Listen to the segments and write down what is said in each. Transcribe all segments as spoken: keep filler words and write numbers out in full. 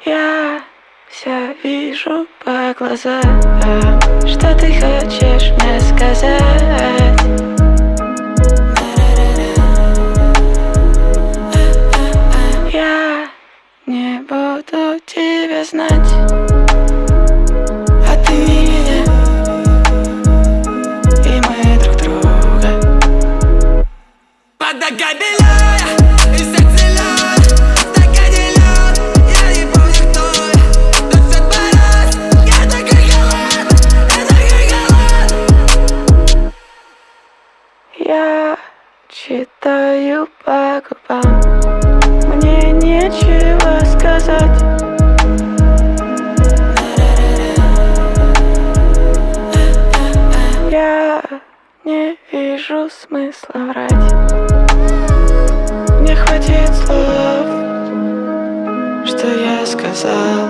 Я все вижу по глазам, что ты хочешь мне сказать. Я не буду тебя знать, а ты меня, и мы друг друга. Подогай белая, и сердце лед, в стакане лед. Я не помню, кто я, но все два раз. Я такой холод, я такой холод. Я читаю по губам, мне нечего сказать. Я не вижу смысла врать. Мне хватит слов, что я сказал.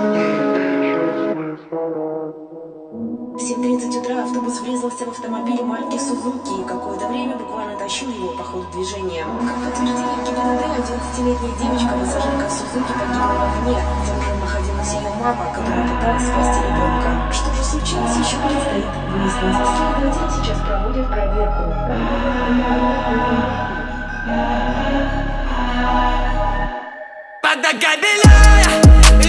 В семь тридцать утра автобус врезался в автомобиль марки Сузуки и какое-то время буквально тащил его по ходу движения. Как подтвердили ГИБДД, одиннадцатилетняя девочка, пассажирка Сузуки, погибла в огне. За рулем находилась ее мама, которая пыталась спасти ребенка. Что же случилось, еще предстоит выяснить. Следователи сейчас проводят проверку. Подогай белая,